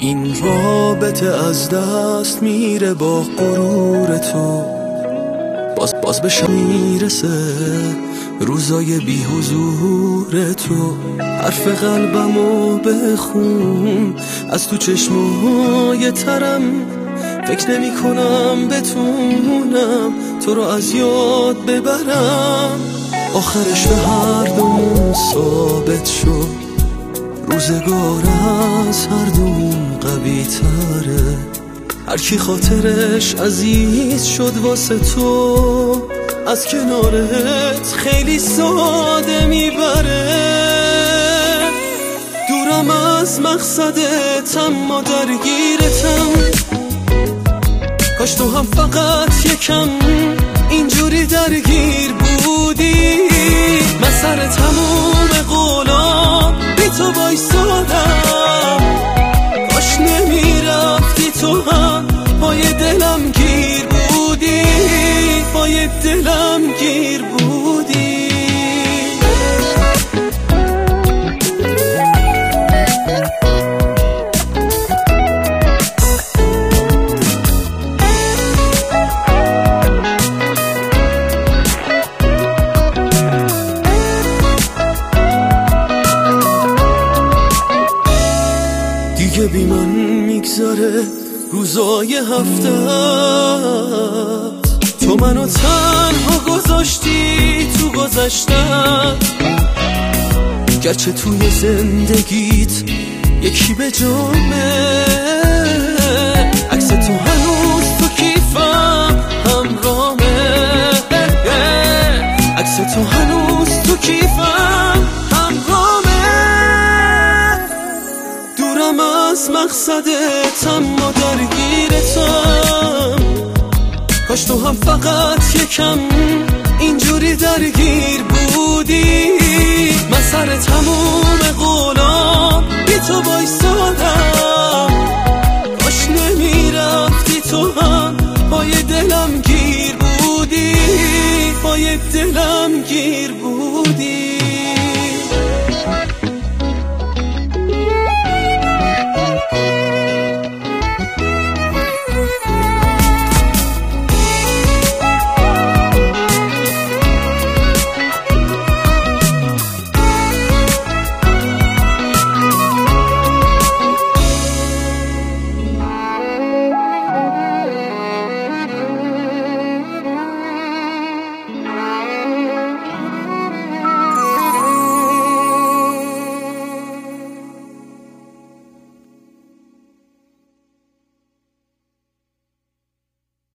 این رابطه از دست میره با غرور تو، باز بهش میرسه روزای بی حضور تو. حرف قلبمو بخون از تو چشمای ترم، فکر نمی کنم بتونم تو رو از یاد ببرم. آخرش به هر دومون ثابت شد روزگار از هر دومون قوی تره. هر کی خاطرش عزیز شد واسه تو، از کنارت خیلی ساده میبره. دورم از مقصدت اما درگیرتم، کاش تو هم فقط یکم اینجوری درگیر بودی. من سر تموم قولام بی تو بایستادم، کاش نمیرفتی تو هم پای دلم گیر بودی، پای دلم گیر بودی. دیگه بی من میگذره روزای هفته، تو منو تنها گذاشتی تو گذشتم. گرچه توی زندگیت یکی به جامه، عکس تو هنوز تو کیفم همرامه، عکس تو هنوز تو کیفم همرامه. دورم از مقصدت اما درگیرتم، کاش تو هم فقط یکم اینجوری درگیر بودی. من سر تموم